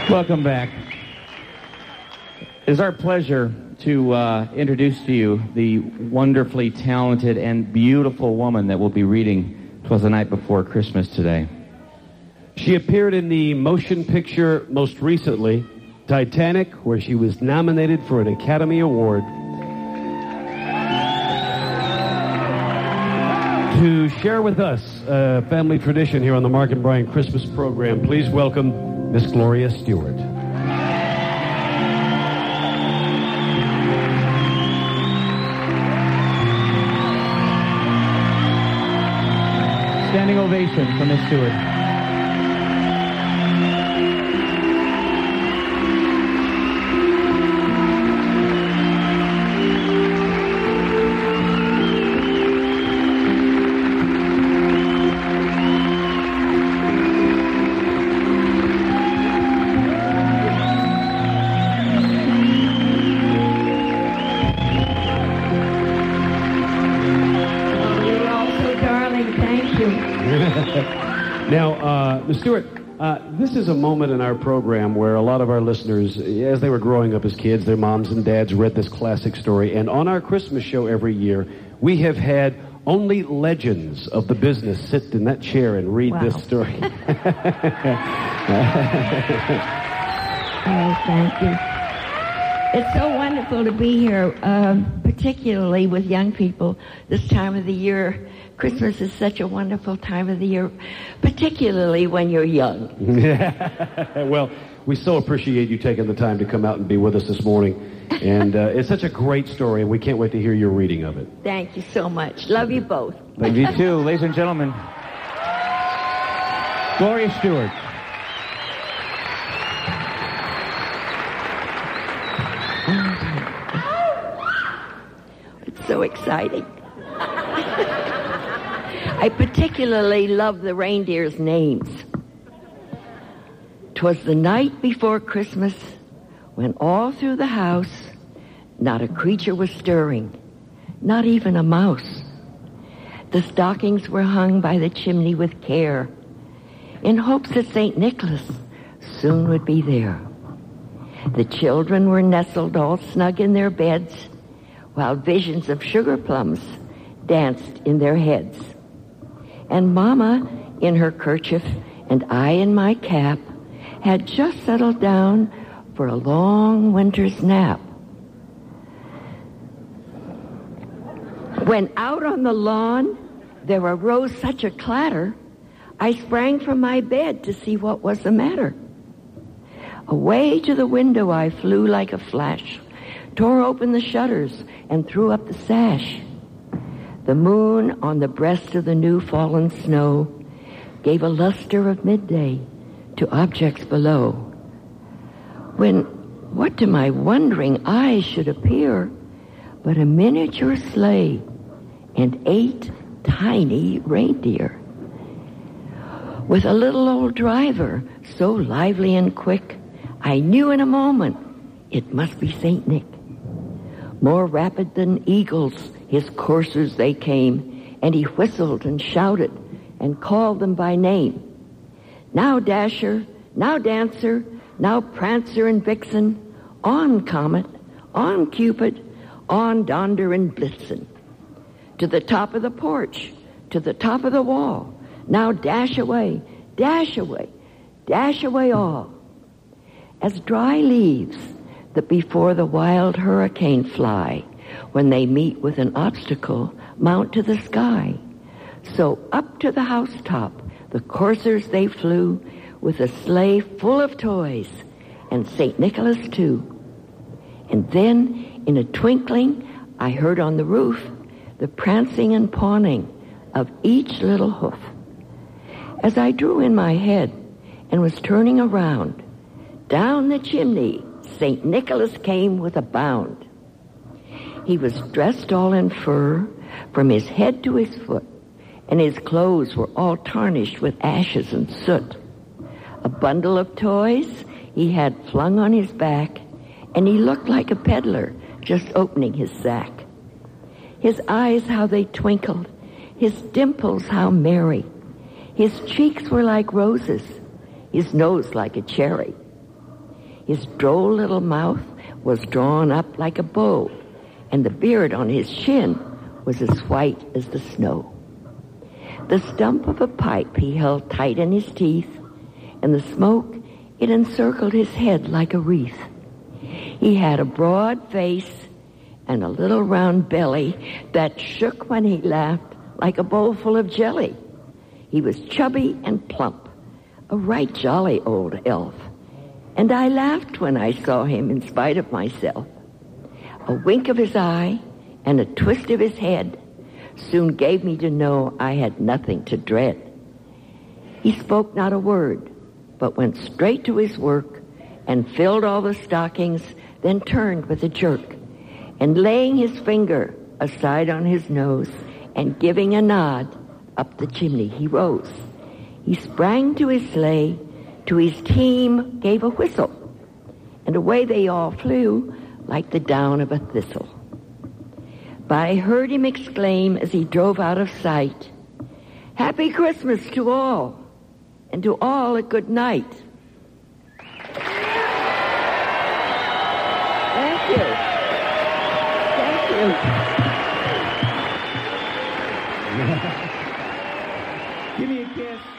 Welcome back. It is our pleasure to introduce to you the wonderfully talented and beautiful woman that will be reading "'Twas the Night Before Christmas" today. She appeared in the motion picture most recently, Titanic, where she was nominated for an Academy Award. To share with us a family tradition here on the Mark and Brian Christmas program, please welcome Miss Gloria Stewart. Standing ovation for Miss Stewart. Now, Ms. Stewart, this is a moment in our program where a lot of our listeners, as they were growing up as kids, their moms and dads read this classic story. And on our Christmas show every year, we have had only legends of the business sit in that chair and read this story. Oh, thank you. It's so wonderful to be here, particularly with young people this time of the year. Christmas is such a wonderful time of the year, particularly when you're young. Well, we so appreciate you taking the time to come out and be with us this morning. And it's such a great story, and we can't wait to hear your reading of it. Thank you so much. Love you both. Love you too. Ladies and gentlemen, Gloria Stewart. It's so exciting. I particularly love the reindeers' names. 'Twas the night before Christmas, when all through the house not a creature was stirring, not even a mouse. The stockings were hung by the chimney with care, in hopes that St. Nicholas soon would be there. The children were nestled all snug in their beds, while visions of sugar plums danced in their heads. And Mama, in her kerchief, and I in my cap, had just settled down for a long winter's nap. When out on the lawn there arose such a clatter, I sprang from my bed to see what was the matter. Away to the window I flew like a flash, tore open the shutters, and threw up the sash. The moon on the breast of the new fallen snow gave a luster of midday to objects below. When what to my wondering eyes should appear but a miniature sleigh and 8 tiny reindeer, with a little old driver so lively and quick, I knew in a moment it must be St. Nick. More rapid than eagles, his coursers they came, and he whistled and shouted and called them by name. Now Dasher, now Dancer, now Prancer and Vixen, on Comet, on Cupid, on Donder and Blitzen. To the top of the porch, to the top of the wall, now dash away, dash away, dash away all. As dry leaves that before the wild hurricane fly, when they meet with an obstacle, mount to the sky. So up to the housetop, the coursers they flew, with a sleigh full of toys, and St. Nicholas too. And then, in a twinkling, I heard on the roof the prancing and pawing of each little hoof. As I drew in my head and was turning around, down the chimney St. Nicholas came with a bound. He was dressed all in fur from his head to his foot, and his clothes were all tarnished with ashes and soot. A bundle of toys he had flung on his back, and he looked like a peddler just opening his sack. His eyes, how they twinkled, his dimples, how merry. His cheeks were like roses, his nose like a cherry. His droll little mouth was drawn up like a bow, and the beard on his chin was as white as the snow. The stump of a pipe he held tight in his teeth, and the smoke, it encircled his head like a wreath. He had a broad face and a little round belly that shook when he laughed like a bowl full of jelly. He was chubby and plump, a right jolly old elf, and I laughed when I saw him in spite of myself. A wink of his eye and a twist of his head soon gave me to know I had nothing to dread. He spoke not a word, but went straight to his work and filled all the stockings, then turned with a jerk, and laying his finger aside on his nose and giving a nod, up the chimney he rose. He sprang to his sleigh, to his team gave a whistle, and away they all flew like the down of a thistle. But I heard him exclaim as he drove out of sight, "Happy Christmas to all, and to all a good night." Thank you. Thank you. Give me a kiss.